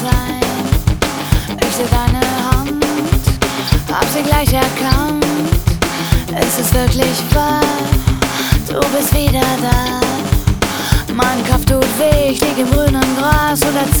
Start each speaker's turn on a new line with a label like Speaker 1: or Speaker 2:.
Speaker 1: sein. Ich seh deine Hand, hab sie gleich erkannt. Es ist wirklich wahr, du bist wieder da. Mein Kopf tut weh, ich lieg im grünen Gras und